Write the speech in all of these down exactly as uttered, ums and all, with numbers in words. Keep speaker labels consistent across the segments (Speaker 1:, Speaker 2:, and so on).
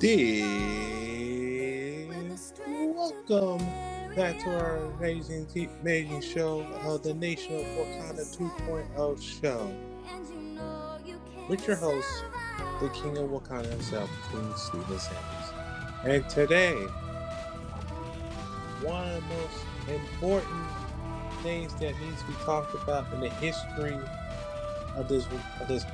Speaker 1: This welcome back to our amazing, t- amazing show of the Nation of Wakanda 2.0 show with your host, the King of Wakanda himself, King Stephen Sanders. And today, one of the most important things that needs to be talked about in the history of this of this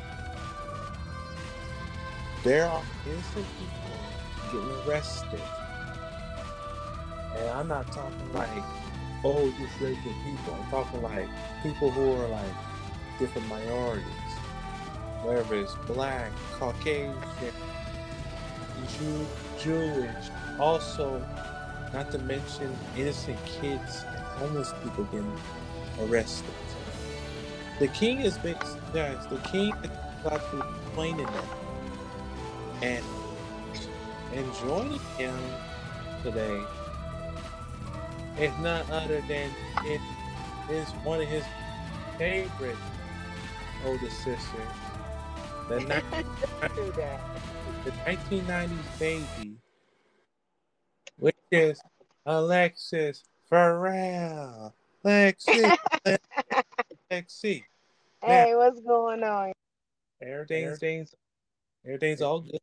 Speaker 1: there are innocent people getting arrested. And I'm not talking like, oh, just regular people. I'm talking like people who are like different minorities, whether it's black, Caucasian, Jew, Jewish. Also, not to mention innocent kids and homeless people getting arrested. The king is based, guys. The king is about to be explaining that, and and joining him today is none other than it is one of his favorite older sisters, the ni-
Speaker 2: Do that.
Speaker 1: the nineteen nineties baby, which is Alexis Farrell. Lexi, Lexi. Now
Speaker 2: Hey, what's going on?
Speaker 1: everything's things, everything's all good.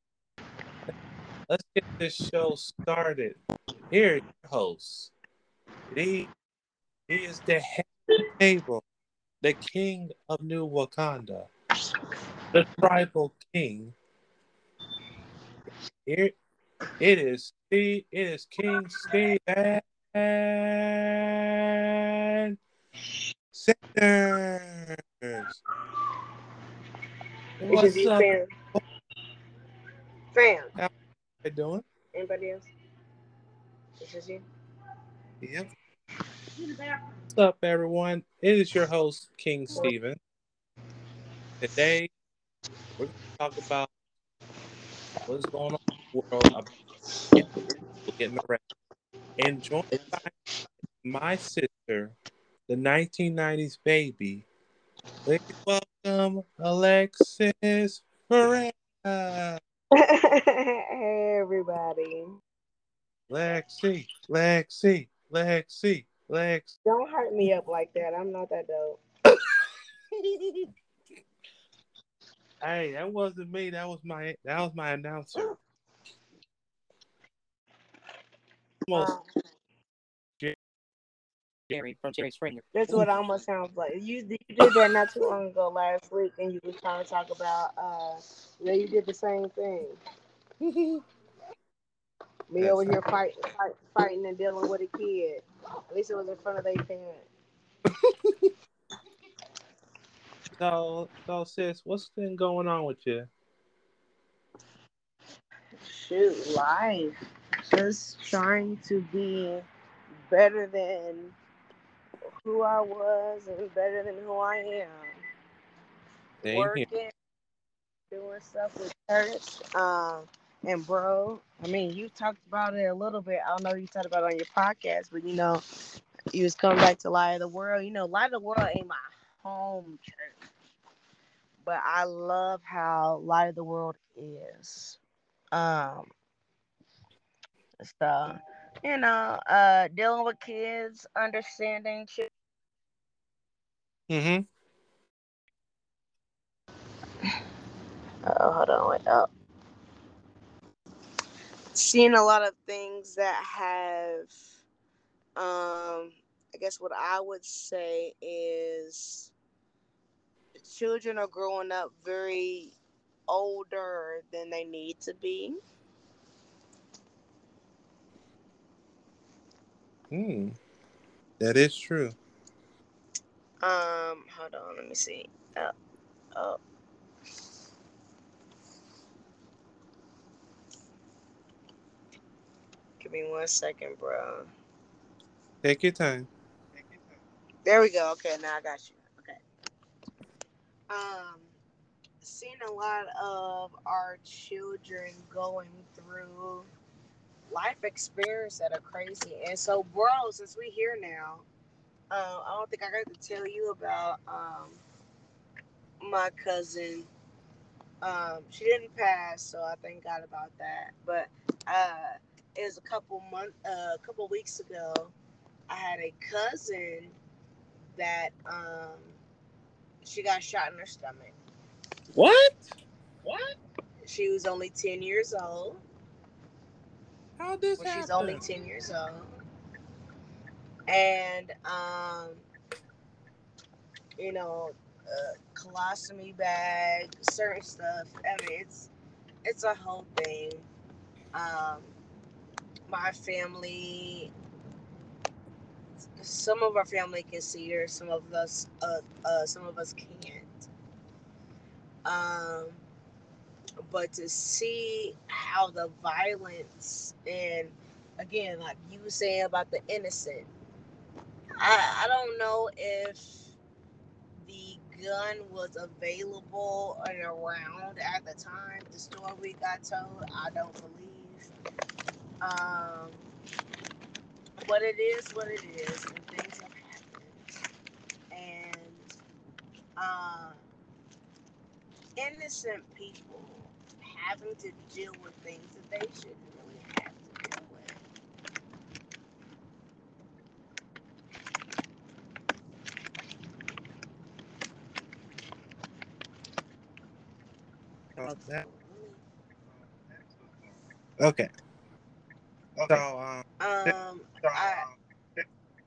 Speaker 1: Let's get this show started. Here is your host. He, he is the head table, the king of New Wakanda, the tribal king. Here it is. Steve, it is King Steven Sanders.
Speaker 2: It's just
Speaker 1: What's
Speaker 2: you,
Speaker 1: up?
Speaker 2: fam. Fam.
Speaker 1: How you doing?
Speaker 2: Anybody else? It's just you.
Speaker 1: Yep. What's up, everyone? It is your host, King Steven. Today, we're going to talk about what's going on in the world about getting, people getting arrested. And joined by my sister, the nineteen nineties baby. Please welcome Alexis Pereira.
Speaker 2: Hey, everybody.
Speaker 1: Lexi, Lexi, Lexi, Lex.
Speaker 2: Don't hurt me up like that. I'm not that dope.
Speaker 1: Hey, that wasn't me. That was my that was my announcer. Almost
Speaker 2: Um,
Speaker 1: Jerry from Jerry Springer.
Speaker 2: that's
Speaker 1: Ooh,
Speaker 2: what it almost sounds like. You, you did that not too long ago last week, and you was trying to talk about, uh, yeah, you did the same thing. Me
Speaker 1: that's
Speaker 2: over
Speaker 1: how.
Speaker 2: here fight, fight, fighting and dealing with a kid. At least it was in front of their parent.
Speaker 1: So, so sis, what's been going on with you?
Speaker 2: Shoot, life. Just trying to be better than who I was and better than who I am.
Speaker 1: Same here.
Speaker 2: Working, doing stuff with church. Um, and bro, I mean, you talked about it a little bit. I don't know if you talked about it on your podcast, but you know, you was coming back to Light of the World. You know, Light of the World ain't my home church, but I love how Light of the World is. Um, so you know, uh, dealing with kids, understanding.
Speaker 1: Mm-hmm.
Speaker 2: Oh, hold on, wait up. Seeing a lot of things that have, um, I guess what I would say is children are growing up very older than they need to be.
Speaker 1: Hmm. That is true.
Speaker 2: Um, hold on, let me see. Oh, oh, give me one second, bro.
Speaker 1: Take your time.
Speaker 2: There we go. Okay, now I got you. Okay. Um, seeing a lot of our children going through life experience that are crazy. And so, bro, since we here now, uh, I don't think I got to tell you about um, my cousin Um, she didn't pass, so I thank God about that. But uh, it was a couple month, uh, a couple weeks ago. I had a cousin that um, she got shot in her stomach.
Speaker 1: What?
Speaker 2: What? She was only ten years old.
Speaker 1: How this
Speaker 2: Well, she's only
Speaker 1: happen?
Speaker 2: ten years old, and um, you know, uh, colostomy bag, certain stuff. I mean, it's it's a whole thing. Um, my family, some of our family can see her, some of us, uh, uh, some of us can't. Um, but to see how the violence and again, like you were saying about the innocent, I, I don't know if the gun was available and around at the time the story we got told. I don't believe. Um, but it is what it is, and things have happened. And uh, innocent people having to deal with things that they shouldn't really have to deal with.
Speaker 1: Oh, that,
Speaker 2: Absolutely.
Speaker 1: okay. So,
Speaker 2: Okay.
Speaker 1: um, th-
Speaker 2: Um, so, I um,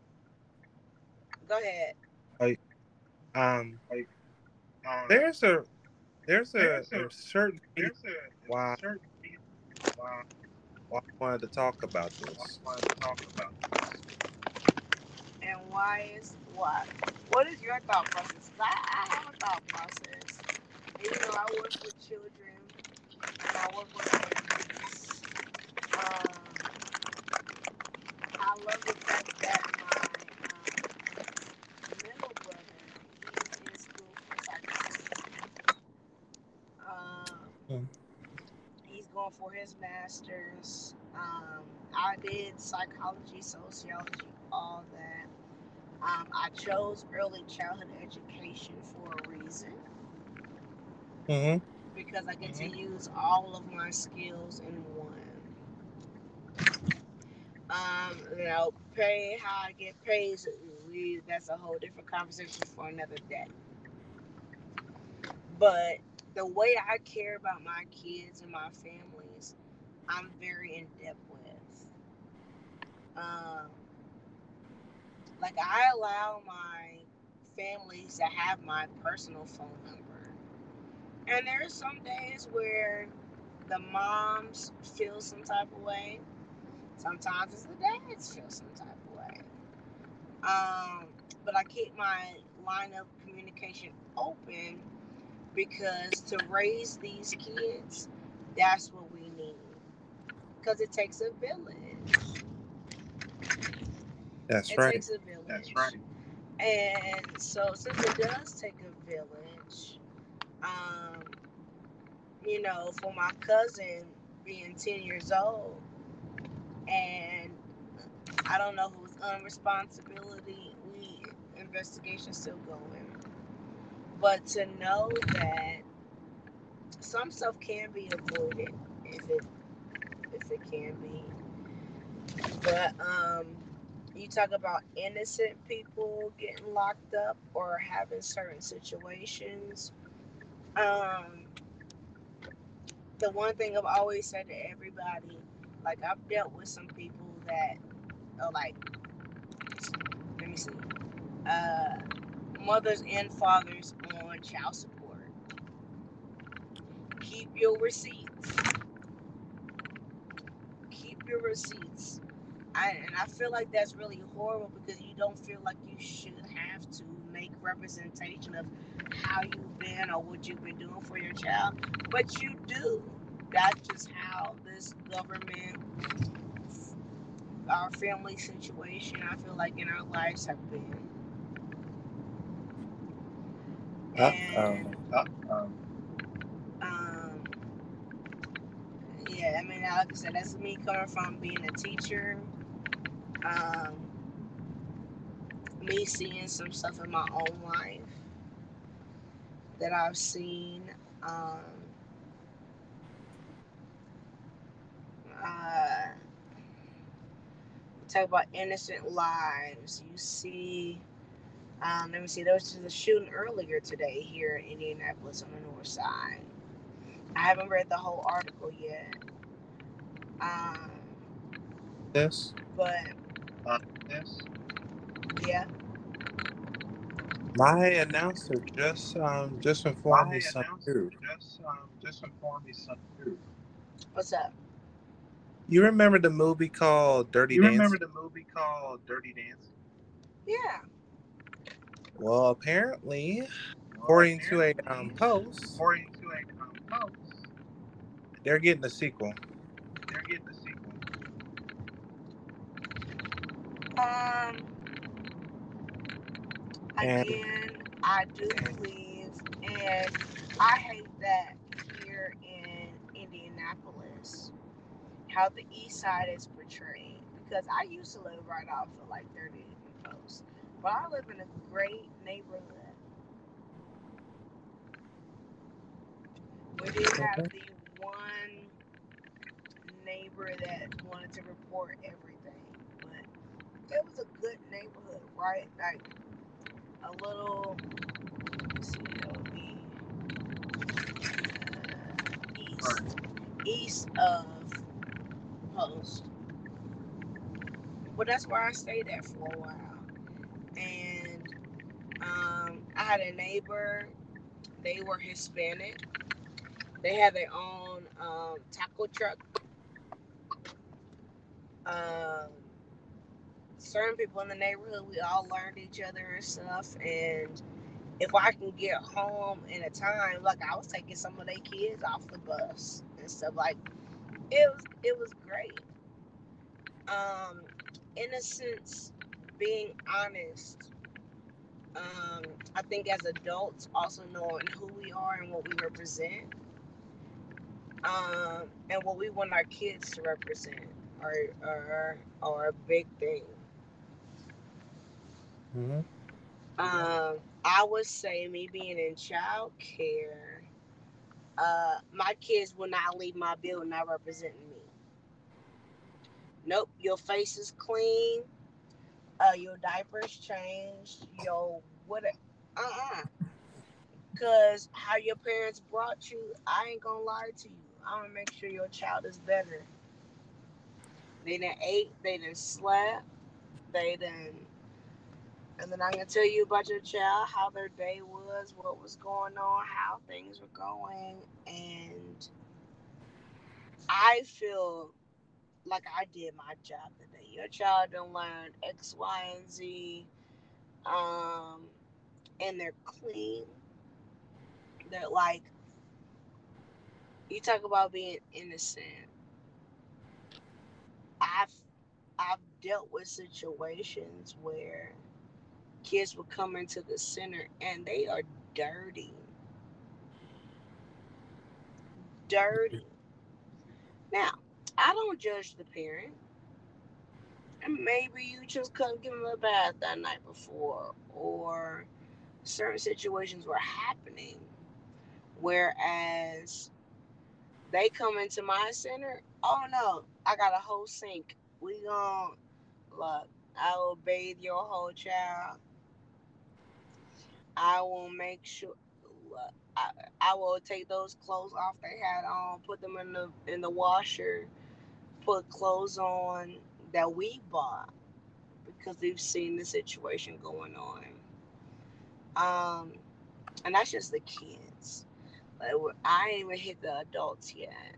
Speaker 2: go ahead.
Speaker 1: I- um,
Speaker 2: Like, um,
Speaker 1: there's a there's a,
Speaker 2: there's a
Speaker 1: a certain reason
Speaker 2: there's a, a
Speaker 1: why
Speaker 2: certain reason why
Speaker 1: why I wanted to talk about
Speaker 2: I
Speaker 1: this.
Speaker 2: wanted to talk about this. And why is why? What is your thought process? I, I have a thought process. And, you know, I work with children and I work with families. Um, I love the fact that my um, middle brother, he's in school for psychology. Um,
Speaker 1: Mm.
Speaker 2: he's going for his master's. Um, I did psychology, sociology, all that. Um, I chose early childhood education for a reason
Speaker 1: Mm-hmm.
Speaker 2: because I get mm-hmm. to use all of my skills in one. Um, you know, pay how I get paid. We that's a whole different conversation for another day. But the way I care about my kids and my families, I'm very in depth with. Um, like I allow my families to have my personal phone number. And there's some days where the moms feel some type of way. Sometimes it's the dads feel some type of way. Um, but I keep my line of communication open because to raise these kids, that's what we need. Because it takes a village.
Speaker 1: That's
Speaker 2: It
Speaker 1: right.
Speaker 2: takes a village. That's right. And so since it does take a village, um, you know, for my cousin being ten years old, and I don't know whose unresponsibility. We investigation still going, but to know that some stuff can be avoided if it if it can be. But um, you talk about innocent people getting locked up or having certain situations. Um, the one thing I've always said to everybody, like I've dealt with some people that are like, let me see, uh, mothers and fathers on child support. Keep your receipts. Keep your receipts. I, and I feel like that's really horrible because you don't feel like you should have to make representation of how you've been or what you've been doing for your child, but you do. That's just how this government, our family situation, I feel like in our lives have been.
Speaker 1: Uh,
Speaker 2: And
Speaker 1: um,
Speaker 2: uh, um, um, yeah, I mean, like I said, that's me coming from being a teacher. Um, me seeing some stuff in my own life that I've seen. Um, talk about innocent lives. You see, um, let me see, there was just a shooting earlier today here in Indianapolis on the north side. I haven't read the whole article yet. Um,
Speaker 1: This
Speaker 2: but
Speaker 3: Uh, yes.
Speaker 2: yeah.
Speaker 1: my announcer just um just informed
Speaker 3: My
Speaker 1: me something
Speaker 3: announcer
Speaker 1: new.
Speaker 3: just um, just informed me something new.
Speaker 2: What's up?
Speaker 1: You remember the movie called Dirty
Speaker 3: You remember
Speaker 1: Dancing?
Speaker 3: the movie called Dirty Dancing?
Speaker 2: Yeah.
Speaker 1: Well, apparently,
Speaker 3: Well,
Speaker 1: according to a um
Speaker 3: apparently,
Speaker 1: post,
Speaker 3: according to a um, post,
Speaker 1: they're getting a sequel.
Speaker 3: they're getting a sequel.
Speaker 2: Um,
Speaker 1: And
Speaker 2: again, I do believe, and I hate that here in Indianapolis, how the east side is portrayed. Because I used to live right off of like thirtieth and Post, but I live in a great neighborhood. We did have the one neighbor that wanted to report everything, but it was a good neighborhood, right? Like a little, let's see, it'll be uh, east,
Speaker 3: Right.
Speaker 2: east of Post. But that's where I stayed at for a while. And um, I had a neighbor. They were Hispanic. They had their own um, taco truck. Um, certain people in the neighborhood, we all learned each other and stuff. And if I can get home in a time, like I was taking some of their kids off the bus and stuff, like it was, it was great. Um, innocence, being honest. Um, I think as adults, also knowing who we are and what we represent, um, and what we want our kids to represent, are are, are a big thing.
Speaker 1: mm-hmm.
Speaker 2: Um, I would say me being in child care, uh, my kids will not leave my building not representing me. Nope, your face is clean, uh, your diapers changed, your what? Uh-uh. Cause how your parents brought you, I ain't gonna lie to you. I'm gonna make sure your child is better. They done ate, they done slept, they done, and then I'm gonna tell you about your child, how their day was, what was going on, how things were going, and I feel like I did my job today. Your child done learned X, Y, and Z, um, and they're clean. They're like, you talk about being innocent. I've I've dealt with situations where kids would come into the center and they are dirty, dirty. Now, I don't judge the parent, and maybe you just couldn't give them a bath that night before, or certain situations were happening. Whereas they come into my center, oh no, I got a whole sink. We gon' look. I will bathe your whole child. I will make sure. I, I will take those clothes off they had on, put them in the in the washer, put clothes on that we bought because we've seen the situation going on. Um, and that's just the kids. Like, I ain't even hit the adults yet.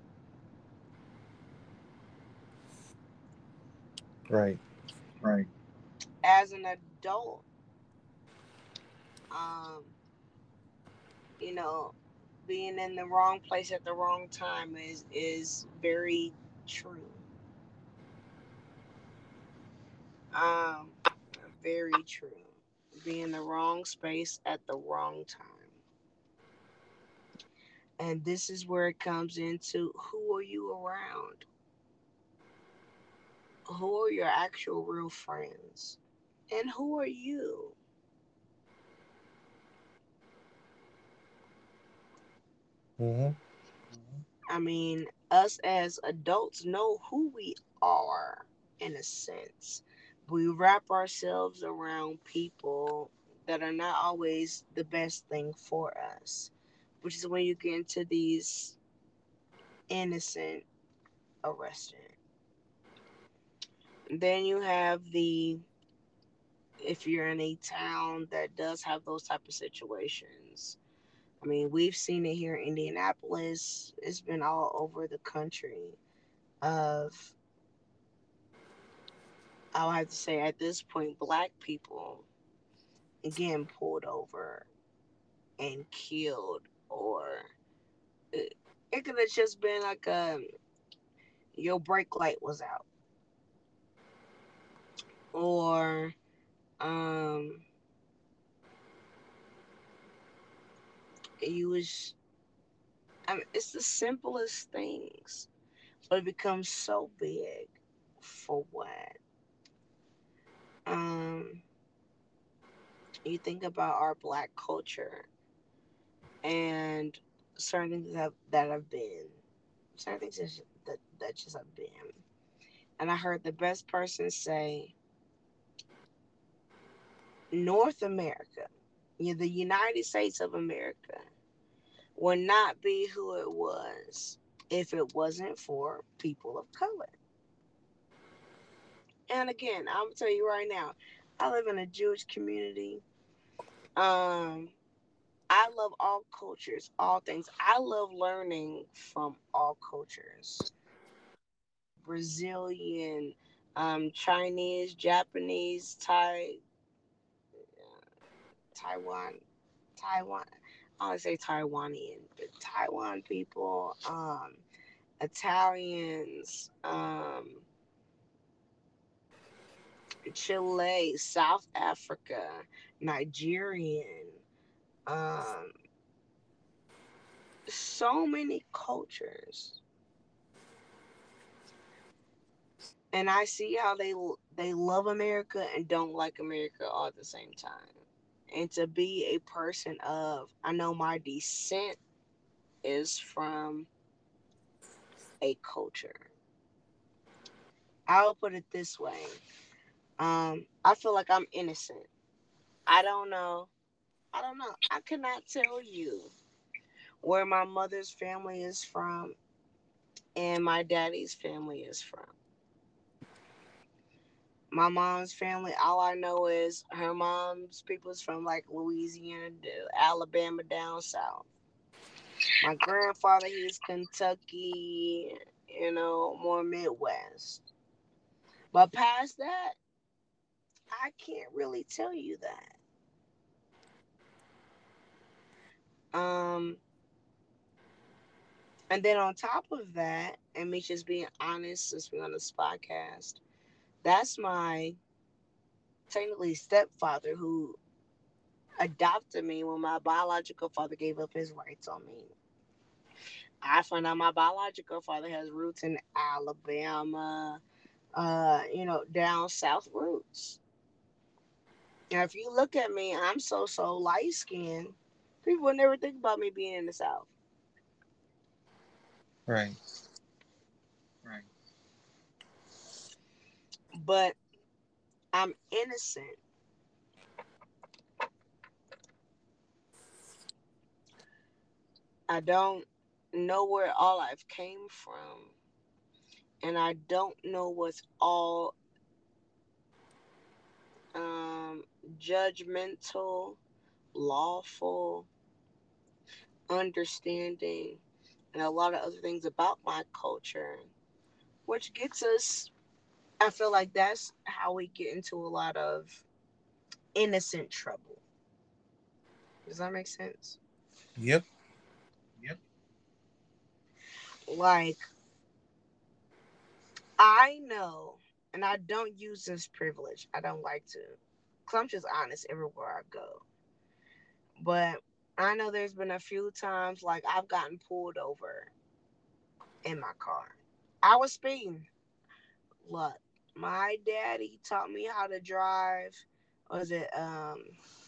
Speaker 1: Right.
Speaker 3: Right.
Speaker 2: As an adult, um, you know, being in the wrong place at the wrong time is is very true. Um, very true. Be in the wrong space at the wrong time. And this is where it comes into who are you around? Who are your actual real friends? And who are you?
Speaker 1: Mm-hmm.
Speaker 2: I mean, us as adults know who we are in a sense. We wrap ourselves around people that are not always the best thing for us, which is when you get into these innocent arrested. Then you have the, if you're in a town that does have those type of situations. I mean, we've seen it here in Indianapolis. It's been all over the country of, I'll have to say at this point, black people getting pulled over and killed, or it, it could have just been like a, your brake light was out, or um you was, I mean, it's the simplest things, but it becomes so big. For what? Um, you think about our black culture and certain things that have, that have been, certain things that, that that just have been. And I heard the best person say, North America, you know, the United States of America, would not be who it was if it wasn't for people of color. And again, I'm gonna tell you right now, I live in a Jewish community. Um, I love all cultures, all things. I love learning from all cultures. Brazilian, um, Chinese, Japanese, Thai, Taiwan, Taiwan. I want to say Taiwanian, but Taiwan people, um, Italians, um, Chile, South Africa, Nigerian, um, so many cultures, and I see how they they love America and don't like America all at the same time. And to be a person of, I know my descent is from a culture. I'll put it this way. Um, I feel like I'm innocent. I don't know. I don't know. I cannot tell you where my mother's family is from and my daddy's family is from. My mom's family, all I know is her mom's people's from like Louisiana to Alabama down south. My grandfather, he's Kentucky, you know, more Midwest. But past that, I can't really tell you that. Um, and then on top of that, and me just being honest, since we're on this podcast, that's my technically stepfather who adopted me when my biological father gave up his rights on me. I found out my biological father has roots in Alabama, uh, you know, down south roots. Now, if you look at me, I'm so so light skinned. People would never think about me being in the South.
Speaker 1: Right.
Speaker 3: Right.
Speaker 2: But I'm innocent. I don't know where all I've came from, and I don't know what's all um, judgmental, lawful, understanding, and a lot of other things about my culture, which gets us. I feel like that's how we get into a lot of innocent trouble. Does that make sense?
Speaker 1: Yep.
Speaker 3: Yep.
Speaker 2: Like, I know, and I don't use this privilege. I don't like to, because I'm just honest everywhere I go. But I know there's been a few times, like, I've gotten pulled over in my car. I was speeding. Look, my daddy taught me how to drive. Was it um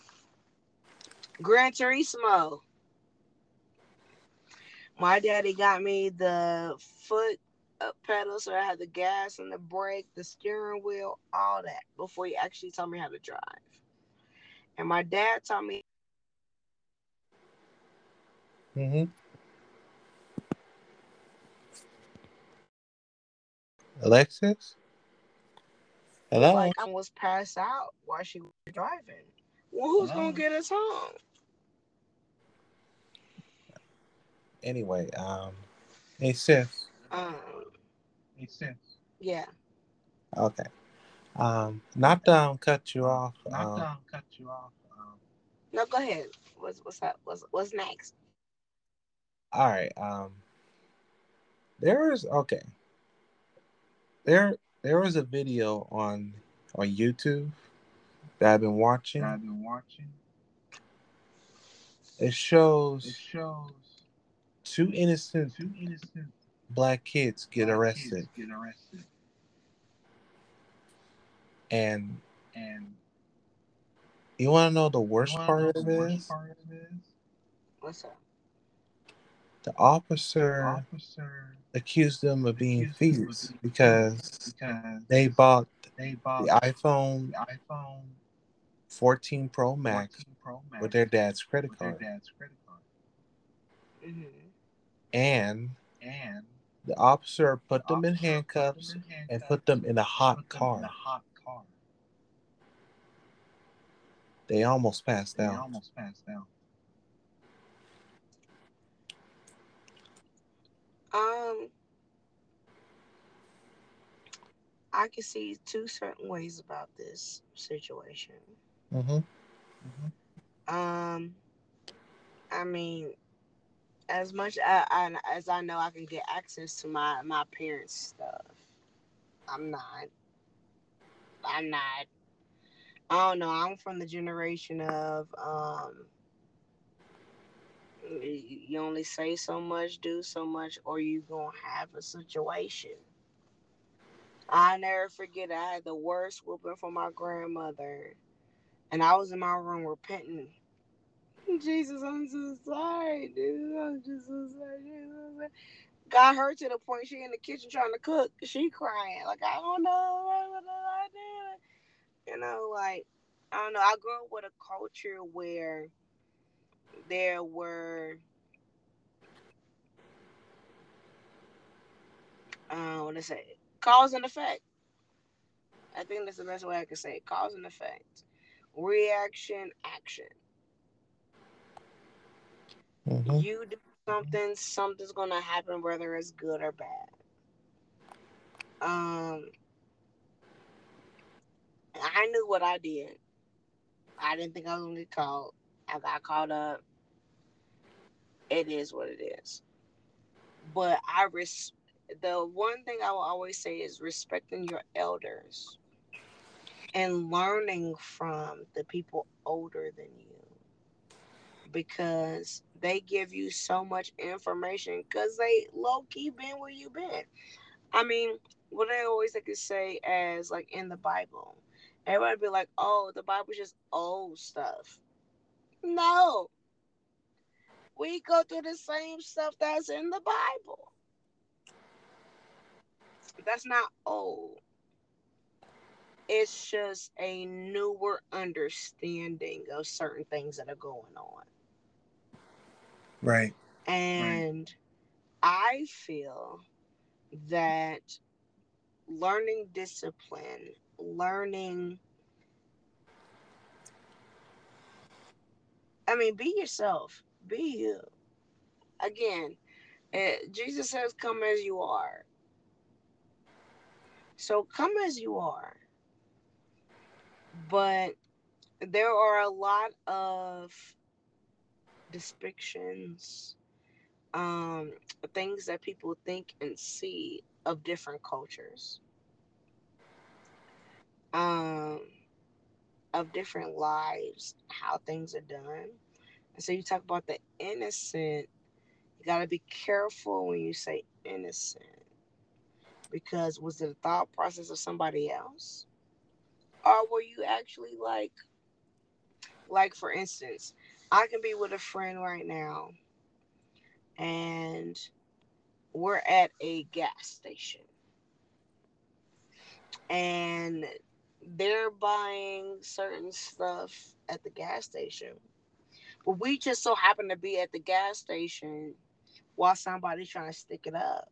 Speaker 2: Gran Turismo? My daddy got me the foot. uh, pedals, so I had the gas and the brake, the steering wheel, all that before he actually taught me how to drive. And my dad taught me.
Speaker 1: Mm-hmm. Alexis? Hello?
Speaker 2: Like I was passed out while she was driving. Well, who's gonna
Speaker 3: Hello?
Speaker 2: get us home?
Speaker 1: Anyway, um, hey sis.
Speaker 2: Um,
Speaker 3: Makes sense.
Speaker 2: yeah.
Speaker 1: Okay. Um, not to um, cut you
Speaker 3: Um,
Speaker 1: off.
Speaker 3: not to
Speaker 1: Um,
Speaker 3: um, cut you off. Um,
Speaker 2: No, go ahead. What's what's up? What's what's next?
Speaker 1: all right. Um, there is okay. There, there was a video on on YouTube that I've been
Speaker 3: that
Speaker 1: watching.
Speaker 3: I've been watching.
Speaker 1: It
Speaker 3: It
Speaker 1: shows
Speaker 3: shows
Speaker 1: two innocent
Speaker 3: two innocent
Speaker 1: black kids get
Speaker 3: black kids
Speaker 1: arrested,
Speaker 3: get arrested,
Speaker 1: and
Speaker 3: and
Speaker 1: you want to know the
Speaker 3: you
Speaker 1: worst
Speaker 3: want to know
Speaker 1: part
Speaker 3: the
Speaker 1: of
Speaker 3: worst
Speaker 1: this?
Speaker 3: part of this?
Speaker 2: What's up?
Speaker 1: The
Speaker 3: The
Speaker 1: officer
Speaker 3: officer
Speaker 1: accused them of being
Speaker 3: accused them of
Speaker 1: thieves
Speaker 3: being thieves
Speaker 1: because
Speaker 3: because
Speaker 1: they bought
Speaker 3: they
Speaker 1: the
Speaker 3: bought
Speaker 1: iPhone
Speaker 3: the iPhone
Speaker 1: fourteen Pro Max
Speaker 3: fourteen Pro
Speaker 1: with
Speaker 3: Max
Speaker 1: their dad's credit
Speaker 3: with their
Speaker 1: card.
Speaker 3: dad's credit card,
Speaker 2: Mm-hmm.
Speaker 1: And
Speaker 3: and
Speaker 1: the officer
Speaker 3: the
Speaker 1: put them in
Speaker 3: officer put them
Speaker 1: handcuffs
Speaker 3: in
Speaker 1: and put
Speaker 3: handcuffs
Speaker 1: them in a
Speaker 3: and
Speaker 1: hot
Speaker 3: put them in a
Speaker 1: car.
Speaker 3: hot car.
Speaker 1: They almost passed
Speaker 3: They
Speaker 1: out.
Speaker 3: almost passed out.
Speaker 2: Um, I can see two certain ways about this situation.
Speaker 1: Mm-hmm.
Speaker 3: Mm-hmm.
Speaker 2: Um, I mean, as much I, I, as I know, I can get access to my my parents' stuff. I'm not. I'm not. I don't know. I'm from the generation of um, you you only say so much, do so much, or you gonna have a situation. I never forget. I had the worst whooping from my grandmother, and I was in my room repenting. Jesus, I'm so sorry, dude. I'm just so sorry. Jesus, I'm so sorry. Got her to the point she in the kitchen trying to cook. She crying like I don't know what I did. You know, like I don't know. I grew up with a culture where there were uh, what to say cause and effect. I think that's the best way I can say it. Cause and effect, reaction, action.
Speaker 1: Mm-hmm.
Speaker 2: You do something, something's gonna happen, whether it's good or bad. Um, I knew what I did. I didn't think I was gonna get caught. I got caught up. It is what it is. But I res- the one thing I will always say is respecting your elders and learning from the people older than you because they give you so much information because they low key been where you been. I mean, what I always like to say as like in the Bible, everybody be like, "Oh, the Bible's just old stuff." No, we go through the same stuff that's in the Bible. That's not old. It's just a newer understanding of certain things that are going on.
Speaker 1: Right.
Speaker 2: And I feel that learning discipline, learning, I mean, be yourself, be you. Again, eh, Jesus says, come as you are. So come as you are. But there are a lot of depictions, um, things that people think and see of different cultures, um, of different lives, how things are done. And so you talk about the innocent. You got to be careful when you say innocent because was it a thought process of somebody else? Or were you actually like, like for instance, I can be with a friend right now and we're at a gas station and they're buying certain stuff at the gas station. But we just so happen to be at the gas station while somebody's trying to stick it up.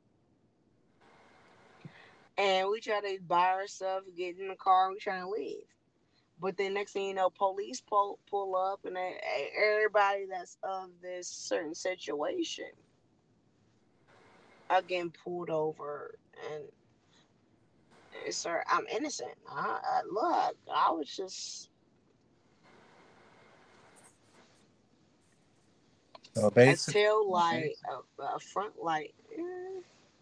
Speaker 2: And we try to buy our stuff, get in the car, and we trying to leave. But then next thing you know, police pull, pull up, and they, everybody that's of this certain situation are getting pulled over. And, and sir, I'm innocent. I, I, look, I was just
Speaker 1: So
Speaker 2: a
Speaker 1: basically,
Speaker 2: tail light, a, a front light. Eh.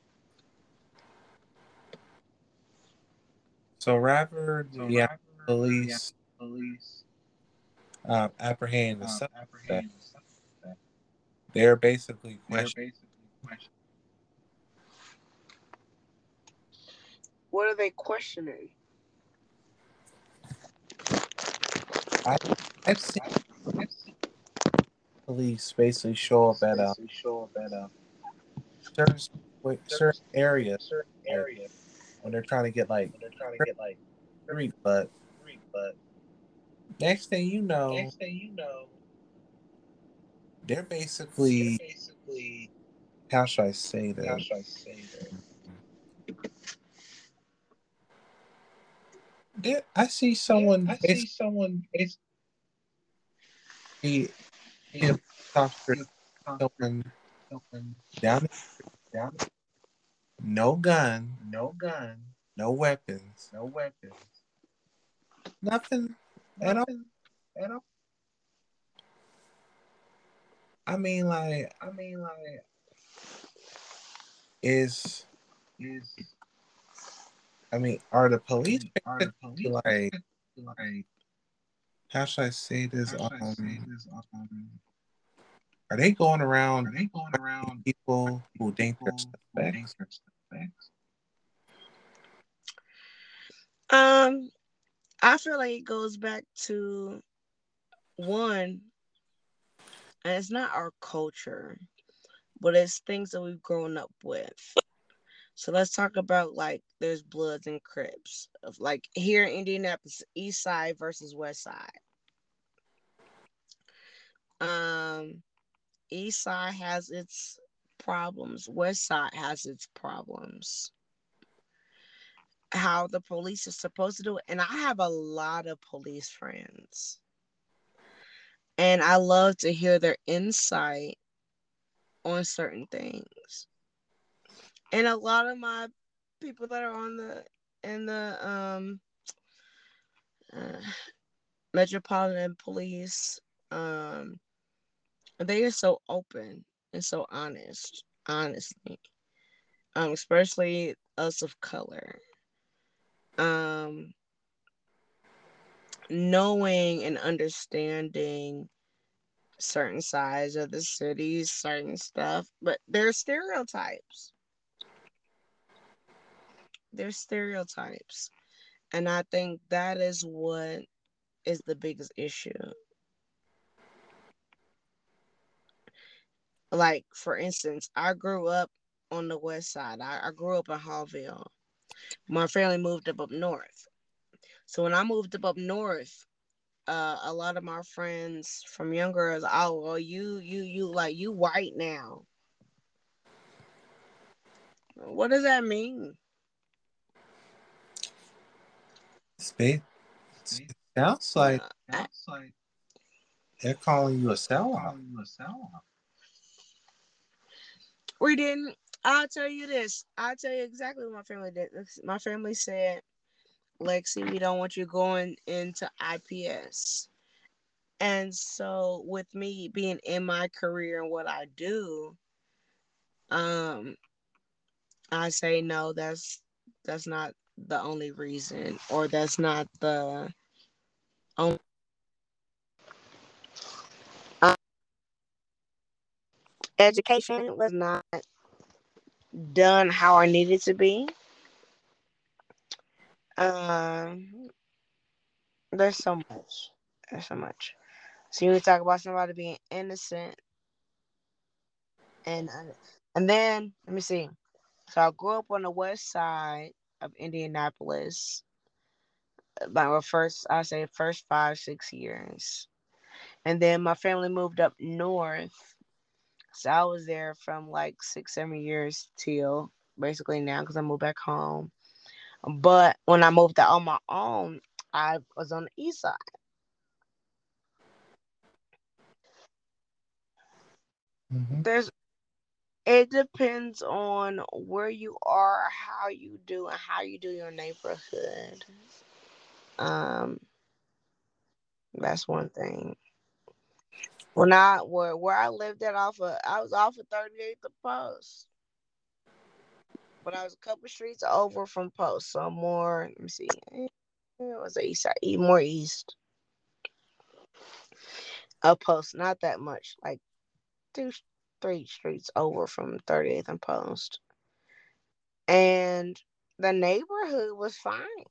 Speaker 1: so rather
Speaker 3: So
Speaker 1: yeah,
Speaker 3: rather the
Speaker 1: police
Speaker 3: police
Speaker 1: um, apprehend the
Speaker 3: um,
Speaker 1: suspect,
Speaker 3: apprehend the suspect,
Speaker 1: they're basically
Speaker 3: they're
Speaker 1: questioning.
Speaker 3: basically questioning.
Speaker 2: What are they questioning?
Speaker 1: I I've seen
Speaker 3: I, I've seen
Speaker 1: police basically show up
Speaker 3: police
Speaker 1: at a
Speaker 3: basically show up at a
Speaker 1: certain situa- certain
Speaker 3: certain
Speaker 1: area,
Speaker 3: certain
Speaker 1: like
Speaker 3: area
Speaker 1: when they're trying to get like
Speaker 3: when they're trying to get like
Speaker 1: street. But
Speaker 3: street, but
Speaker 1: next thing you know,
Speaker 3: next thing you know,
Speaker 1: they're
Speaker 3: they're
Speaker 1: basically,
Speaker 3: basically,
Speaker 1: how should I say
Speaker 3: how
Speaker 1: this?
Speaker 3: should I say that?
Speaker 1: There, I see
Speaker 3: There,
Speaker 1: someone
Speaker 3: I see
Speaker 1: basically
Speaker 3: someone basically
Speaker 1: see a officer
Speaker 3: officer
Speaker 1: going
Speaker 3: going
Speaker 1: down, the-
Speaker 3: down,
Speaker 1: no gun,
Speaker 3: no gun,
Speaker 1: no weapons,
Speaker 3: no weapons,
Speaker 1: nothing at all.
Speaker 3: nothing at all.
Speaker 1: I mean, like,
Speaker 3: I mean, like,
Speaker 1: is
Speaker 3: is
Speaker 1: I mean, are the
Speaker 3: I
Speaker 1: police
Speaker 3: mean, are
Speaker 1: basically
Speaker 3: the police
Speaker 1: like,
Speaker 3: basically like,
Speaker 1: how should I say this?
Speaker 3: how should I say
Speaker 1: Um,
Speaker 3: this? Um,
Speaker 1: are they going
Speaker 3: are
Speaker 1: around
Speaker 3: they going
Speaker 1: questioning
Speaker 3: around
Speaker 1: people who think they're
Speaker 3: people who think
Speaker 1: suspects?
Speaker 3: they're suspects?
Speaker 2: Um, I feel like it goes back to one, and it's not our culture, but it's things that we've grown up with. So let's talk about like there's Bloods and Crips of like here in Indianapolis, East Side versus West Side. Um, East Side has its problems. West Side has its problems. How the police is supposed to do it, and I have a lot of police friends, and I love to hear their insight on certain things. And a lot of my people that are on the in the um uh, Metropolitan Police, um, they are so open and so honest, honestly. Um, especially us of color. Um, knowing and understanding certain sides of the cities, certain stuff, but there's stereotypes. There's stereotypes. And I think that is what is the biggest issue. Like, for instance, I grew up on the west side. I, I grew up in Hallville. My family moved up up north. So when I moved up up north, uh, a lot of my friends from younger is, oh, well, you, you, you, like, you white now. What does that mean?
Speaker 1: It's ba-
Speaker 3: See,
Speaker 1: it sounds like
Speaker 2: Uh, I,
Speaker 3: sounds like
Speaker 1: they're calling you a
Speaker 3: they're
Speaker 1: sellout.
Speaker 3: calling you a sellout.
Speaker 2: we didn't. I'll tell you this. I'll tell you exactly what my family did. My family said, Lexi, we don't want you going into I P S. And so with me being in my career and what I do, um, I say no, that's that's not the only reason, or that's not the only. Um, education was not done how I needed to be. Um, there's so much. There's so much. So you talk about somebody being innocent and And then let me see. So I grew up on the west side of Indianapolis. My first, I say, first five six years, and then my family moved up north. So I was there from like six seven years till basically now because I moved back home. But when I moved out on my own, I was on the east side.
Speaker 1: Hmm.
Speaker 2: There's It depends on where you are, how you do, and how you do your neighborhood. Um, that's one thing. When I where where I lived at off of I was off of thirty-eighth of Post, but I was a couple streets over from Post, so more. Let me see, eh, it was the east side, e- more east of Post, not that much, like two, three streets over from thirty-eighth and Post, and the neighborhood was fine.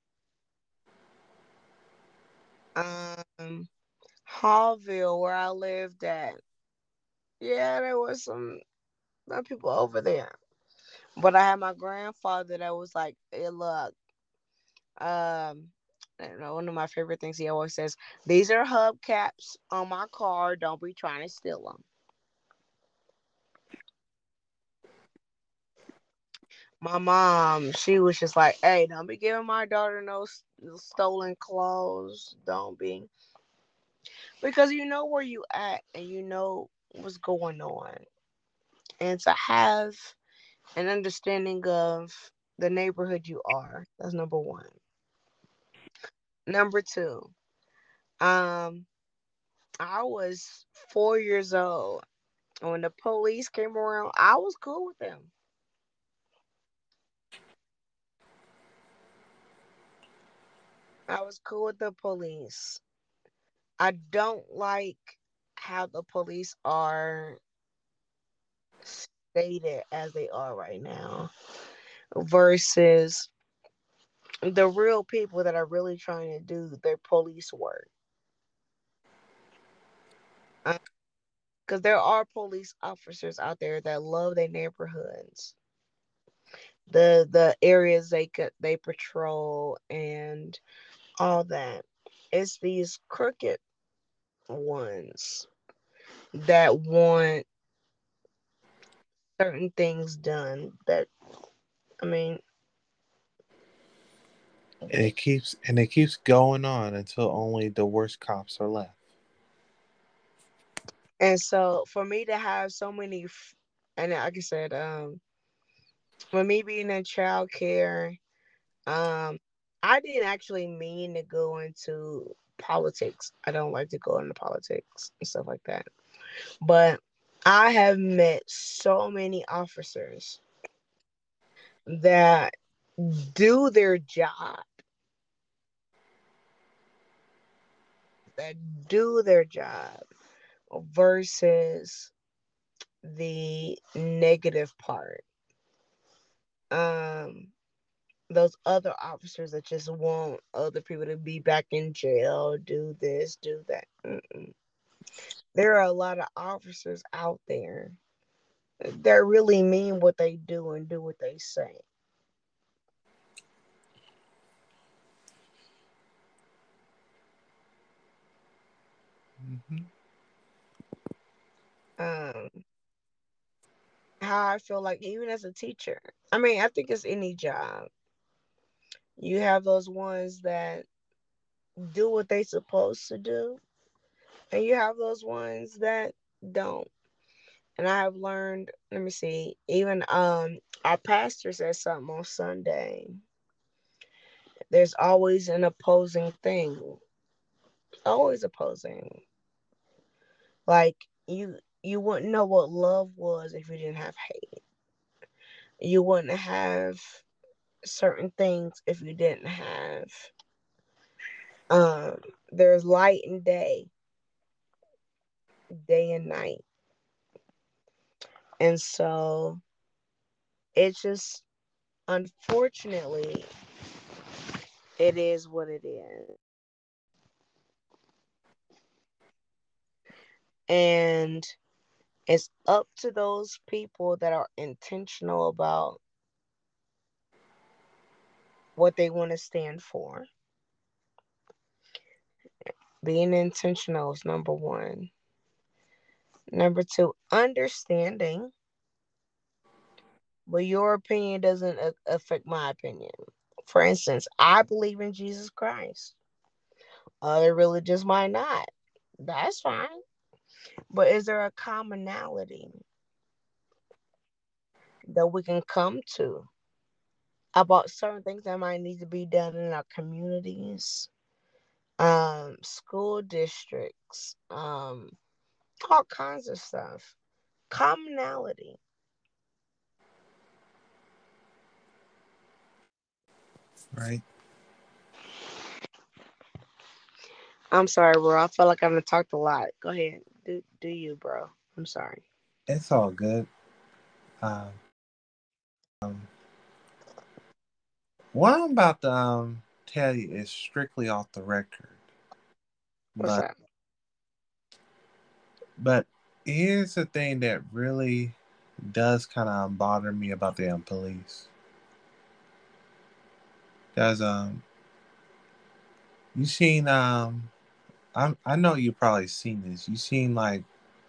Speaker 2: Um, Hallville, where I lived at, yeah, there was some some people over there. But I had my grandfather that was like, hey, look, um, I don't know, one of my favorite things he always says, these are hubcaps on my car. Don't be trying to steal them. My mom, she was just like, hey, don't be giving my daughter no s- stolen clothes. Don't be. Because you know where you at and you know what's going on. And to have an understanding of the neighborhood you are. That's number one. Number two, um, I was four years old. And when the police came around, I was cool with them. I was cool with the police. I don't like how the police are stated as they are right now versus the real people that are really trying to do their police work. Because there are police officers out there that love their neighborhoods, the the areas they could they patrol and all that. It's these crooked ones that want certain things done that, I mean,
Speaker 1: And it keeps and it keeps going on until only the worst cops are left.
Speaker 2: and so for me to have so many f- and like I said, um for me being in childcare, um I didn't actually mean to go into politics. I don't like to go into politics and stuff like that. But I have met so many officers that do their job, that do their job versus the negative part. Um, those other officers that just want other people to be back in jail, do this, do that. Mm-mm. There are a lot of officers out there that really mean what they do and do what they say.
Speaker 1: Hmm.
Speaker 2: Um, how I feel like even as a teacher, I mean, I think it's any job. You have those ones that do what they supposed to do, and you have those ones that don't. And I have learned, let me see, even um our pastor said something on Sunday. There's always an opposing thing. Always opposing. Like you you wouldn't know what love was if you didn't have hate. You wouldn't have certain things if you didn't have um there's light and day, day and night. And so it's just, unfortunately, it is what it is. And It's up to those people that are intentional about what they want to stand for. Being intentional is number one. Number two, understanding, but your opinion doesn't a- affect my opinion. For instance, I believe in Jesus Christ. Other religions might not. That's fine. But is there a commonality that we can come to about certain things that might need to be done in our communities, um, school districts, um, all kinds of stuff? Commonality.
Speaker 1: Right?
Speaker 2: I'm sorry, bro. I feel like I've talked a lot. Go ahead. Do do you, bro? I'm sorry.
Speaker 1: It's all good. Um, um, what I'm about to um, tell you is strictly off the record.
Speaker 2: What's
Speaker 1: But
Speaker 2: that?
Speaker 1: but here's the thing that really does kind of bother me about the um, police. Because um, you seen um, I I know you probably seen this. You seen like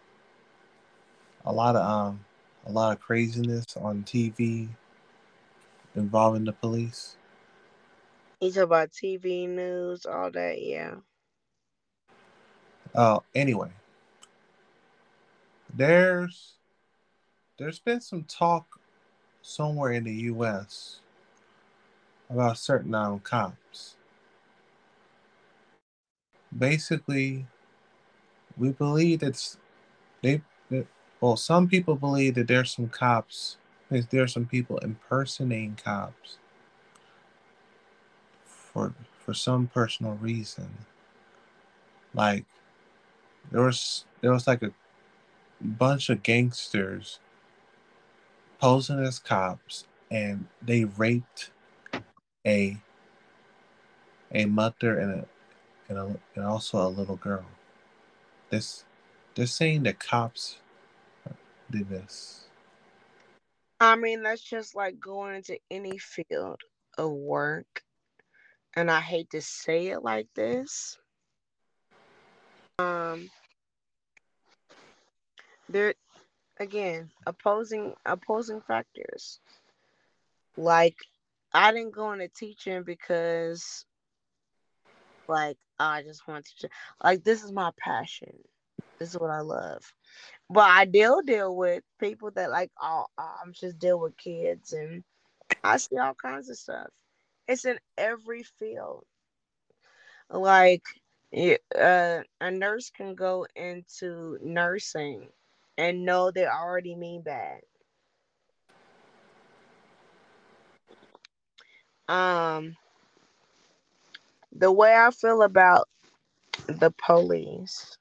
Speaker 1: a lot of um, a lot of craziness on T V involving the police.
Speaker 2: You talk about T V news, all that. Yeah.
Speaker 1: Oh, anyway, there's there's been some talk somewhere in the U S about certain um, cops. Basically, we believe that they, that, well, some people believe that there's some cops, that there's some people impersonating cops for for some personal reason. Like there was there was like a bunch of gangsters posing as cops, and they raped a a mother and a and, a, and also a little girl. This they're saying that cops did this.
Speaker 2: I mean, that's just like going into any field of work. And I hate to say it like this. Um, there again, opposing opposing factors. Like I didn't go into teaching because like I just want to teach. Like this is my passion. This is what I love. But I deal deal with people that like oh, I'm just deal with kids and I see all kinds of stuff. It's in every field. Like it, uh, a nurse can go into nursing and know they already mean bad. Um, the way I feel about the police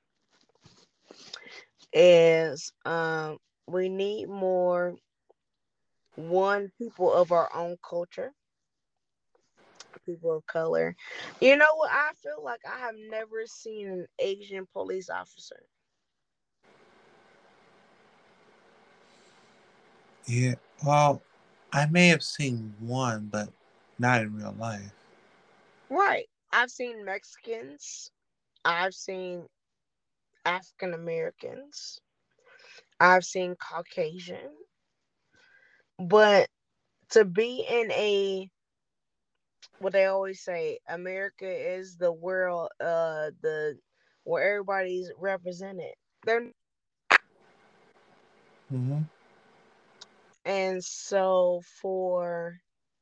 Speaker 2: is um we need more one people of our own culture, people of color. You know what? I feel like I have never seen an Asian police officer.
Speaker 1: Yeah, well, I may have seen one, but not in real life.
Speaker 2: Right. I've seen Mexicans. I've seen African Americans. I've seen Caucasian. But to be in a what they always say, America is the world uh the where everybody's represented. They're
Speaker 1: Hmm.
Speaker 2: and so for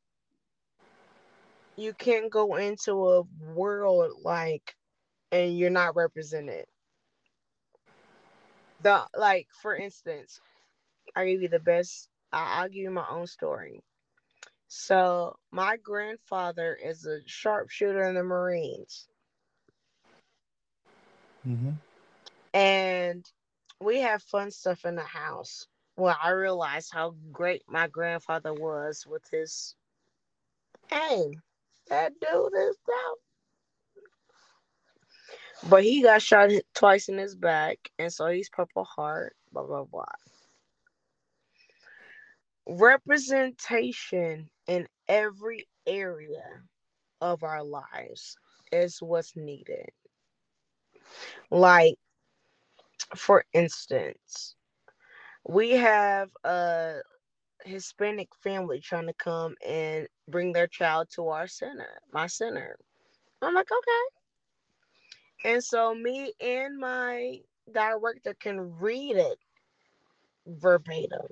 Speaker 2: you can't go into a world like and you're not represented. The like for instance, I give you the best I, I'll give you my own story. So my grandfather is a sharpshooter in the Marines.
Speaker 1: Hmm.
Speaker 2: And we have fun stuff in the house. Well, I realized how great my grandfather was with his aim. That dude is down. But he got shot twice in his back, and so he's Purple Heart. blah blah blah. Representation in every area of our lives is what's needed. Like, for instance, we have a Hispanic family trying to come and bring their child to our center, my center. I'm like, okay. And so me and my director can read it verbatim.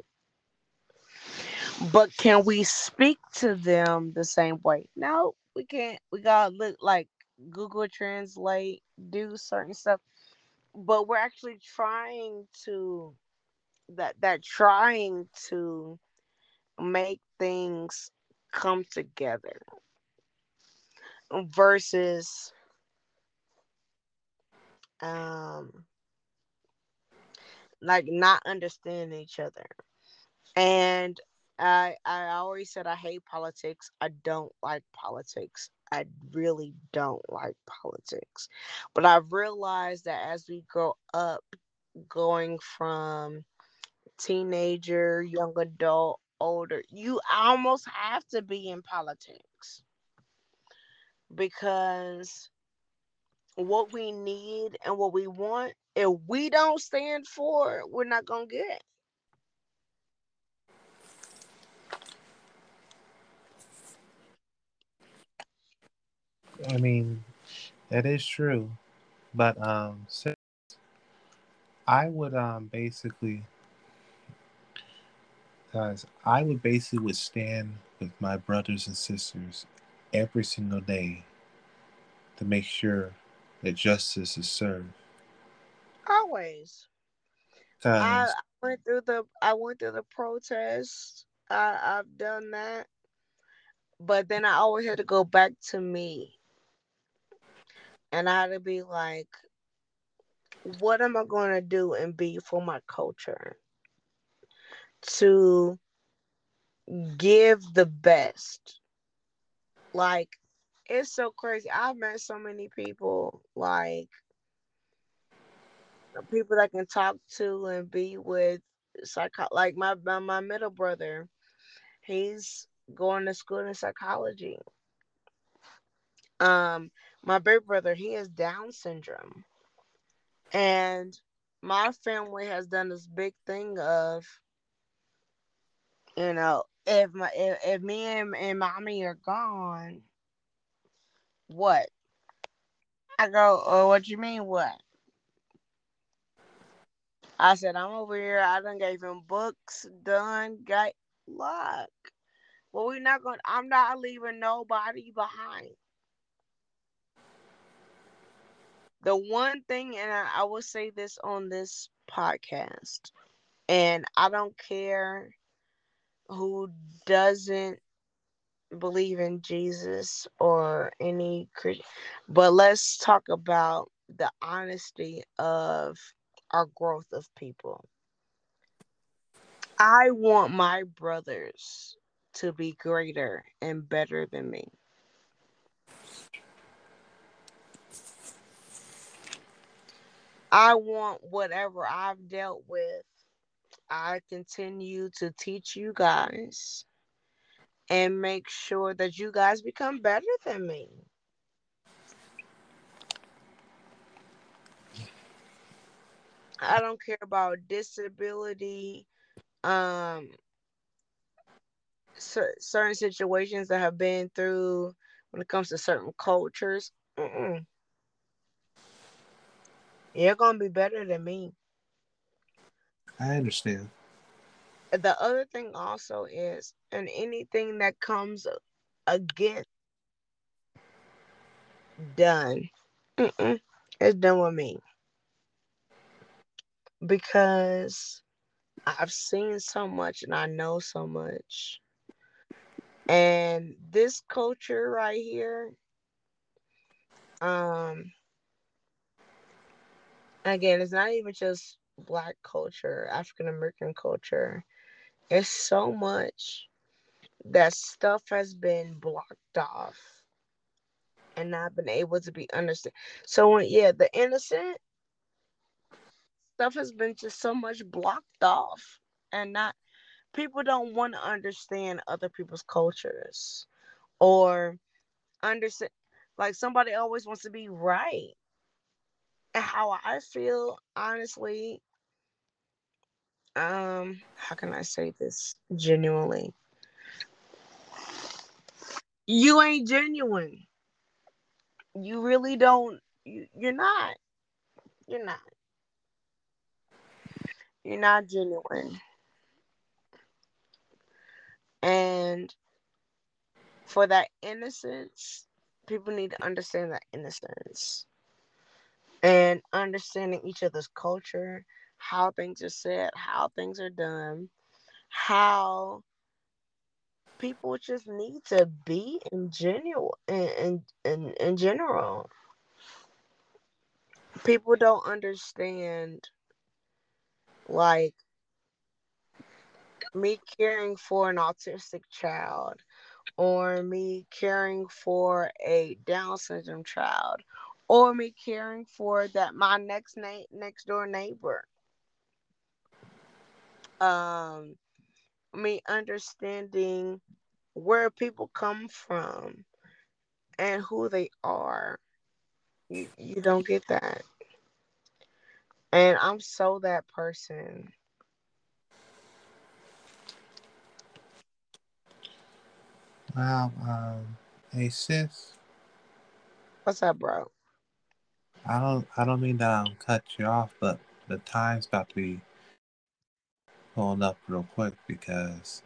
Speaker 2: But can we speak to them the same way? No, we can't. We gotta look like Google Translate, do certain stuff. But we're actually trying to that that trying to make things come together versus um like not understanding each other. And I I always said I hate politics. I don't like politics. I really don't like politics. But I've realized that as we grow up, going from teenager, young adult, older, you almost have to be in politics because what we need and what we want, if we don't stand for it, we're not gonna get it.
Speaker 1: I mean, that is true. But um, so I would um basically, guys, I would basically would stand with my brothers and sisters every single day to make sure that justice is served.
Speaker 2: Always. I
Speaker 1: Cause
Speaker 2: I went through the I went through the protests. I I've done that, but then I always had to go back to me, and I had to be like, what am I going to do and be for my culture to give the best? Like, it's so crazy. I've met so many people, like people that can talk to and be with psycho. Like my my, my middle brother, he's going to school in psychology. Um, my big brother, he has Down syndrome, and my family has done this big thing of, you know, if my if, if me and, and mommy are gone, what? I go, oh, what you mean, what? I said, I'm over here. I done gave him books, done, got luck. Well, we're not going. to I'm not leaving nobody behind. The one thing, and I, I will say this on this podcast, and I don't care who doesn't believe in Jesus or any Christian, but let's talk about the honesty of our growth of people. I want my brothers to be greater and better than me. I want whatever I've dealt with, I continue to teach you guys and make sure that you guys become better than me. I don't care about disability, um, cer- certain situations that have been through when it comes to certain cultures. Mm-mm. You're gonna be better than me.
Speaker 1: I understand.
Speaker 2: The other thing also is, and anything that comes against done, mm-mm, it's done with me because I've seen so much and I know so much. And this culture right here, um, again, it's not even just black culture, African American culture. It's so much that stuff has been blocked off and not been able to be understood. So when yeah, the innocent stuff has been just so much blocked off, and not people don't want to understand other people's cultures or understand. Like somebody always wants to be right. And how I feel, honestly, um, how can I say this genuinely? You ain't genuine. You really don't. You, you're not. You're not. You're not genuine. And for that innocence, people need to understand that innocence and understanding each other's culture, how things are said, how things are done, how people just need to be in general in in, in, in general. People don't understand, like, me caring for an autistic child or me caring for a Down syndrome child or me caring for that my next na- next door neighbor. Um me understanding where people come from and who they are. You you don't get that. And I'm so that person.
Speaker 1: Wow, um, hey sis,
Speaker 2: What's up, bro?
Speaker 1: I don't, I don't mean to um, cut you off, but the time's about to be pulling up real quick because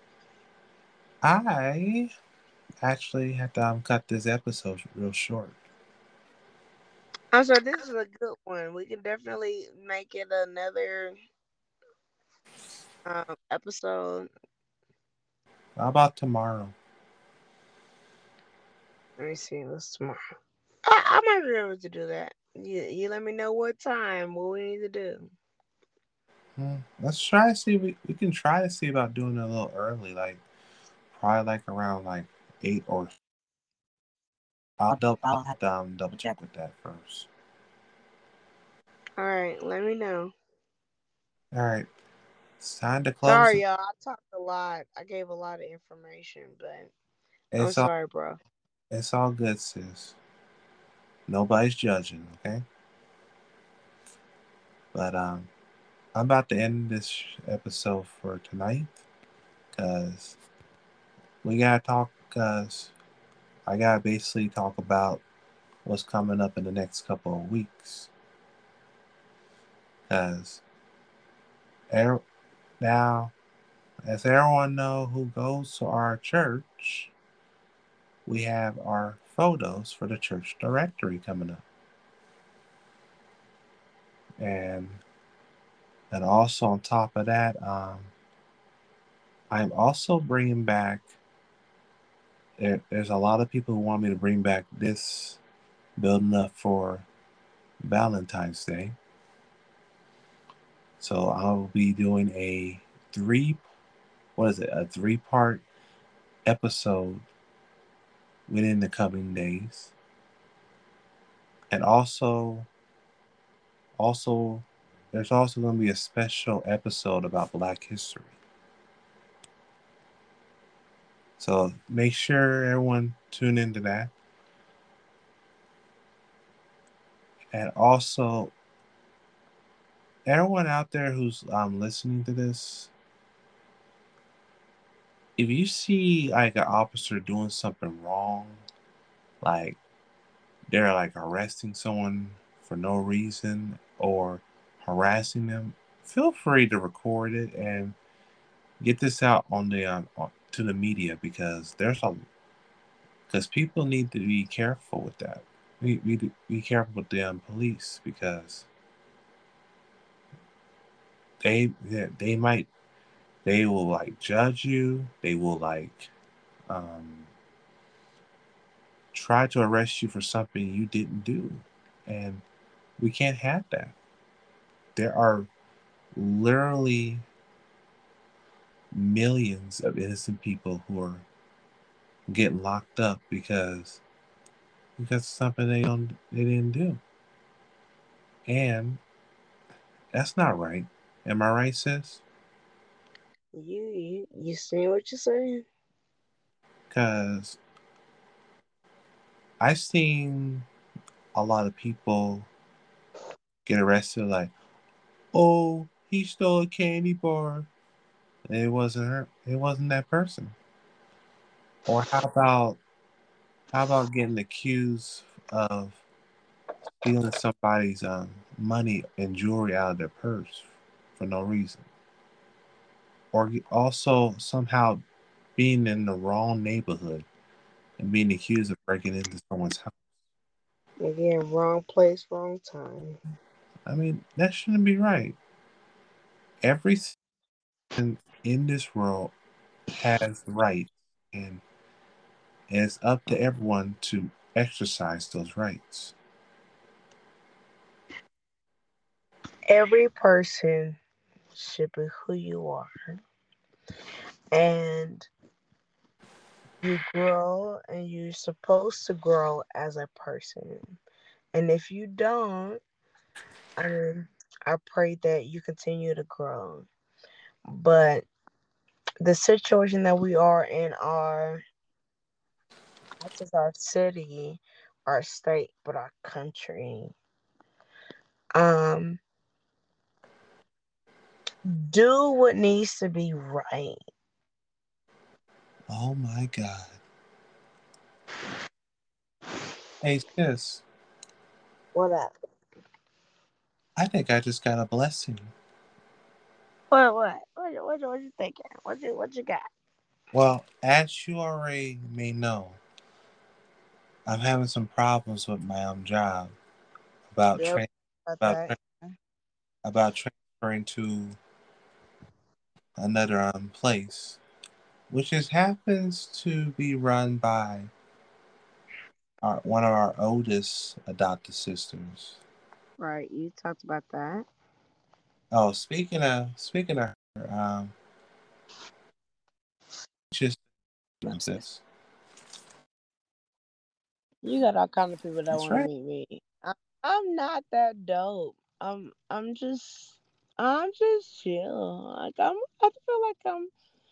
Speaker 1: I actually had to um, cut this episode real short.
Speaker 2: I'm sorry, this is a good one. We can definitely make it another um, episode.
Speaker 1: How about tomorrow?
Speaker 2: Let me see. What's tomorrow? I, I might be able to do that. You, you let me know what time, what we need to do.
Speaker 1: Hmm, let's try to see. We we can try to see about doing it a little early, like probably like around like eight or. I'll double I'll have to um, double check with that first.
Speaker 2: All right, let me know.
Speaker 1: All right, it's time to close.
Speaker 2: Sorry, y'all. I talked a lot. I gave a lot of information, but I'm
Speaker 1: It's all
Speaker 2: sorry, bro.
Speaker 1: it's all good, sis. Nobody's judging, okay? But um, I'm about to end this episode for tonight because we gotta talk. Because I gotta basically talk about what's coming up in the next couple of weeks. Because now, as everyone know who goes to our church, we have our photos for the church directory coming up, and and also on top of that, um, I'm also bringing back. There, there's a lot of people who want me to bring back this building up for Valentine's Day. So I'll be doing a three, what is it, a three part episode within the coming days. And also, also, there's also going to be a special episode about Black history. So make sure everyone tune into that. And also, everyone out there who's um, listening to this, if you see like an officer doing something wrong, like they're like arresting someone for no reason or harassing them, feel free to record it and get this out on the um, on, to the media because there's a because people need to be careful with that. We, we be careful with the um, police because they, they they might they will like judge you. They will like um, try to arrest you for something you didn't do, and we can't have that. There are literally millions of innocent people who are getting locked up because because of something they don't they didn't do. And That's not right. Am I right, sis?
Speaker 2: You you you see what you're saying?
Speaker 1: Because I've seen a lot of people get arrested like, oh, he stole a candy bar. It wasn't her. It wasn't that person. Or how about how about getting accused of stealing somebody's um, money and jewelry out of their purse for no reason? Or also somehow being in the wrong neighborhood and being accused of breaking into someone's house.
Speaker 2: Again, wrong place, wrong time.
Speaker 1: I mean, that shouldn't be right. Every citizen in this world has rights, and it's up to everyone to exercise those rights.
Speaker 2: Every person should be who you are, and you grow, and you're supposed to grow as a person. And if you don't, I mean, I pray that you continue to grow. But the situation that we are in, our not just our city, our state, but our country. Um, do what needs to be right.
Speaker 1: Oh my God. Hey, sis,
Speaker 2: What up?
Speaker 1: I think I just got a blessing.
Speaker 2: What what? What what, what you thinking? What you what you got?
Speaker 1: Well, as you already may know, I'm having some problems with my um, job about
Speaker 2: Yep,
Speaker 1: tra-
Speaker 2: about
Speaker 1: about
Speaker 2: that.
Speaker 1: tra- about transferring to another um, place, which is happens to be run by our, one of our oldest adopted sisters.
Speaker 2: Right, you talked about that.
Speaker 1: Oh, speaking of speaking of her, um, just sis.
Speaker 2: You got all kind of people that
Speaker 1: That's
Speaker 2: want to
Speaker 1: right.
Speaker 2: meet me. I, I'm not that dope. I'm I'm just I'm just chill. Like I'm I feel like I'm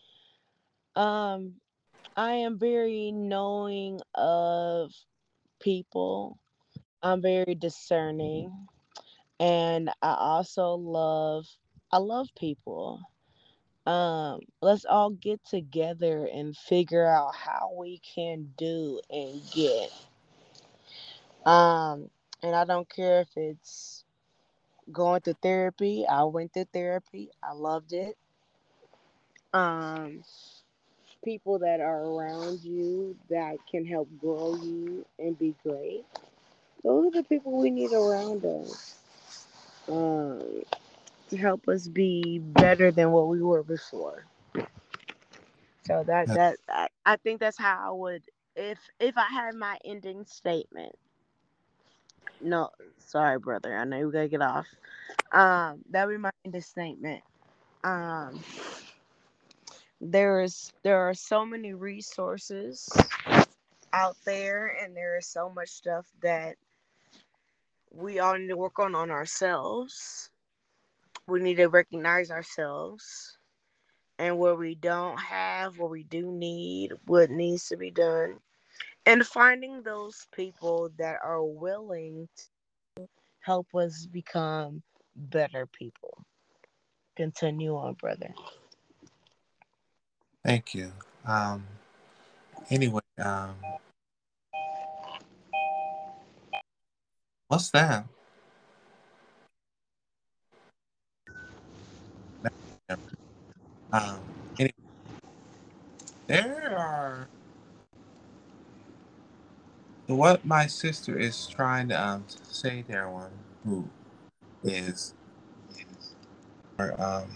Speaker 2: um I am very knowing of people. I'm very discerning, and I also love I love people. Um let's all get together and figure out how we can do and get. Um and I don't care if it's going to therapy. I went to therapy. I loved it. Um People that are around you that can help grow you and be great. Those are the people we need around us. Um, to help us be better than what we were before. So that
Speaker 1: Uh,
Speaker 2: that I, I think that's how I would if if I had my ending statement. No, sorry, brother. I know we gotta get off. Um, that would be my ending statement. Um, there is there are so many resources out there, and there is so much stuff that we all need to work on on ourselves. We need to recognize ourselves and where we don't have, where we do need, what needs to be done, and finding those people that are willing to help us become better people. Continue on, brother.
Speaker 1: Thank you. Um, anyway, um, what's that? Um, anyway, there are what my sister is trying to um say to everyone who is or um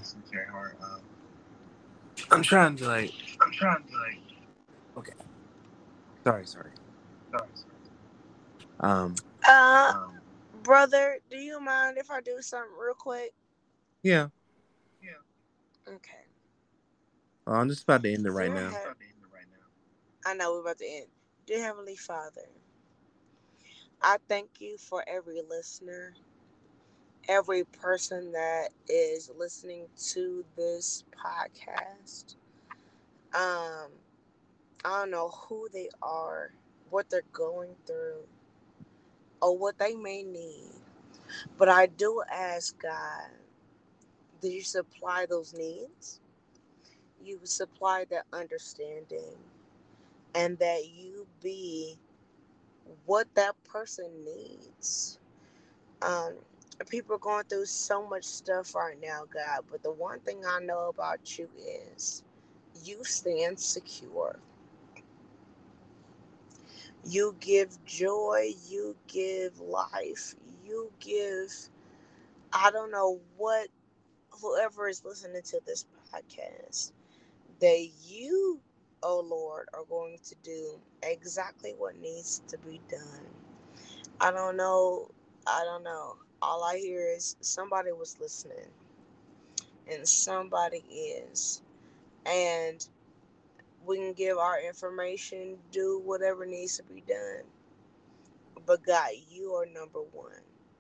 Speaker 1: I'm trying to like okay sorry sorry um
Speaker 2: Uh, brother, do you mind if I do something real quick?
Speaker 1: yeah
Speaker 2: Okay.
Speaker 1: well, I'm just about to end it right
Speaker 2: Dear
Speaker 1: now.
Speaker 2: Heav- I know we're about to end. Dear Heavenly Father, I thank you for every listener every person that is listening to this podcast. Um, I don't know who they are, what they're going through, or what they may need. But I do ask God that you supply those needs, you supply that understanding, and that you be what that person needs. Um, People are going through so much stuff right now, God, but the one thing I know about you is you stand secure. You give joy, you give life, you give, I don't know what, whoever is listening to this podcast, that you, oh Lord, are going to do exactly what needs to be done. I don't know. I don't know. All I hear is somebody was listening, and somebody is. And we can give our information, do whatever needs to be done. But God, you are number one.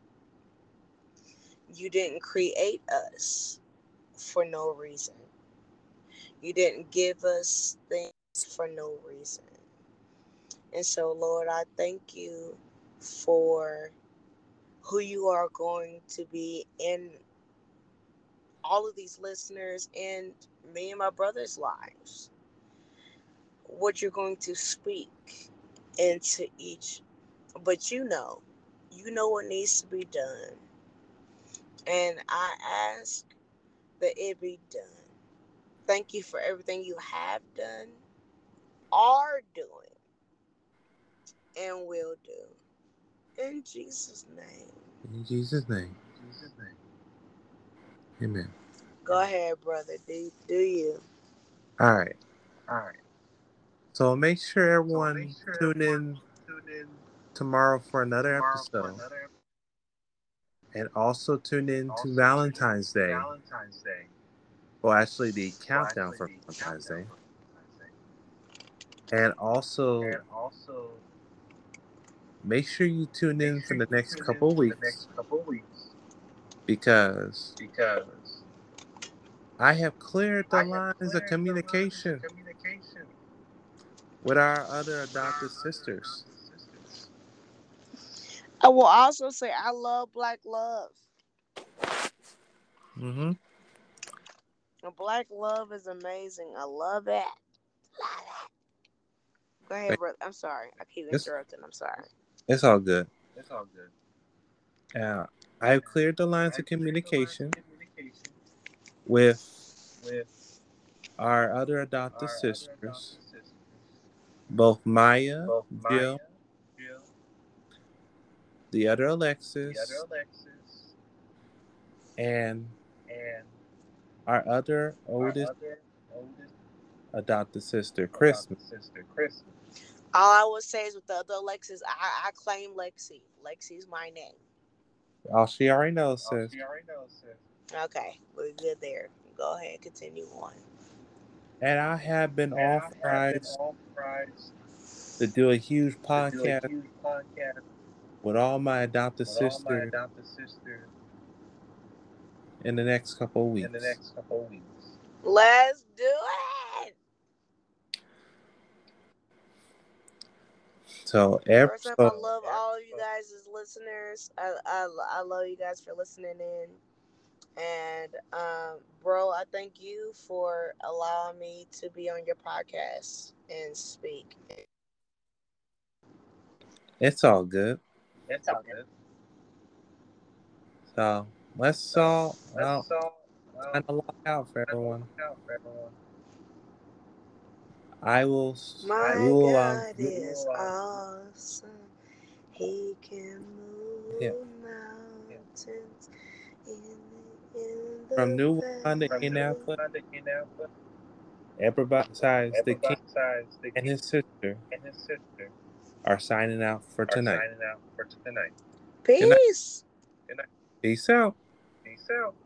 Speaker 2: You didn't create us for no reason. You didn't give us things for no reason. And so, Lord, I thank you for who you are going to be in all of these listeners and me and my brother's lives. What you're going to speak into each. But you know, you know what needs to be done. And I ask that it be done. Thank you for everything you have done, are doing, and will do. In Jesus' name.
Speaker 1: In Jesus' name. Amen.
Speaker 2: Go ahead, brother. Do, do you?
Speaker 1: All right.
Speaker 3: All right.
Speaker 1: So make sure
Speaker 3: So make
Speaker 1: everyone
Speaker 3: sure
Speaker 1: tune
Speaker 3: everyone
Speaker 1: in
Speaker 3: tune in
Speaker 1: tomorrow for another
Speaker 3: tomorrow for
Speaker 1: episode.
Speaker 3: another,
Speaker 1: And also tune
Speaker 3: and
Speaker 1: in to
Speaker 3: also tune in
Speaker 1: Valentine's
Speaker 3: to
Speaker 1: Day.
Speaker 3: Valentine's Day.
Speaker 1: Well, actually, the
Speaker 3: Well,
Speaker 1: countdown
Speaker 3: actually,
Speaker 1: for
Speaker 3: the
Speaker 1: Valentine's
Speaker 3: countdown
Speaker 1: Day.
Speaker 3: for Valentine's Day.
Speaker 1: And also,
Speaker 3: And also,
Speaker 1: make sure you tune
Speaker 3: make
Speaker 1: in for
Speaker 3: sure
Speaker 1: the
Speaker 3: you
Speaker 1: next
Speaker 3: tune in
Speaker 1: couple
Speaker 3: for the
Speaker 1: weeks
Speaker 3: next couple weeks
Speaker 1: because
Speaker 3: because
Speaker 1: I have cleared the
Speaker 3: I have
Speaker 1: lines of
Speaker 3: cleared the lines of
Speaker 1: communication
Speaker 3: communication
Speaker 1: with our other
Speaker 3: with our
Speaker 1: adopted
Speaker 3: other
Speaker 1: sisters.
Speaker 3: adopted sisters.
Speaker 2: I will also say I love black love.
Speaker 1: Mm-hmm.
Speaker 2: Black love is amazing. I love it. Love it. Go ahead, brother. I'm sorry. I keep
Speaker 1: It's,
Speaker 2: interrupting. I'm sorry.
Speaker 1: it's all good.
Speaker 3: It's all good.
Speaker 1: Uh, I've cleared the lines
Speaker 3: I
Speaker 1: of
Speaker 3: cleared the lines of
Speaker 1: communication
Speaker 3: communication
Speaker 1: with
Speaker 3: with
Speaker 1: our other adopted
Speaker 3: our other
Speaker 1: sisters,
Speaker 3: adopted sisters,
Speaker 1: both Maya,
Speaker 3: both
Speaker 1: Jill,
Speaker 3: Maya, Jill,
Speaker 1: the other
Speaker 3: the other
Speaker 1: Alexis,
Speaker 3: Alexis,
Speaker 1: and
Speaker 3: and
Speaker 1: our other
Speaker 3: our
Speaker 1: oldest
Speaker 3: other oldest
Speaker 1: adopted sister, Christmas.
Speaker 3: adopted sister, Christmas.
Speaker 2: All I will say is with the other Lexus, I, I claim Lexi. Lexi's my name.
Speaker 1: All she already knows,
Speaker 3: Oh,
Speaker 1: sis.
Speaker 3: she already knows, sis.
Speaker 2: Okay, we're good there. Go ahead, continue on.
Speaker 1: And I have been
Speaker 3: And I have been
Speaker 1: authorized
Speaker 3: authorized
Speaker 1: to do a huge
Speaker 3: to do a
Speaker 1: podcast
Speaker 3: huge podcast
Speaker 1: with all my adopted
Speaker 3: with all my
Speaker 1: sisters
Speaker 3: adopted sisters
Speaker 1: in the next couple of
Speaker 3: in the
Speaker 1: weeks.
Speaker 3: next couple of weeks.
Speaker 2: Let's do it.
Speaker 1: So every
Speaker 2: First off, I
Speaker 1: so
Speaker 2: love all of you guys as listeners. I, I, I love you guys for listening in. And, um, bro, I thank you for allowing me to be on your podcast and speak.
Speaker 1: it's all good.
Speaker 3: It's all good.
Speaker 1: So let's
Speaker 3: So
Speaker 1: all
Speaker 3: let's
Speaker 1: well,
Speaker 3: all well,
Speaker 1: kind of log out for
Speaker 3: kind of
Speaker 1: everyone.
Speaker 3: look out for everyone.
Speaker 1: I will.
Speaker 3: I
Speaker 1: We
Speaker 2: My
Speaker 1: will. Um.
Speaker 2: God
Speaker 1: we-
Speaker 2: is
Speaker 3: will, uh,
Speaker 2: awesome. He can
Speaker 1: yeah.
Speaker 2: move mountains in the, in
Speaker 1: From
Speaker 2: the
Speaker 1: New Wanda,
Speaker 3: from New
Speaker 2: valley.
Speaker 1: Indianapolis,
Speaker 3: England to Indianapolis,
Speaker 1: everybody besides the king
Speaker 3: everybody besides the
Speaker 1: and
Speaker 3: king
Speaker 1: his sister
Speaker 3: and his sister
Speaker 1: are signing out for
Speaker 3: are
Speaker 1: tonight.
Speaker 3: signing out for tonight.
Speaker 1: Good night.
Speaker 2: Peace.
Speaker 3: Good night.
Speaker 1: Peace out.
Speaker 3: Peace out.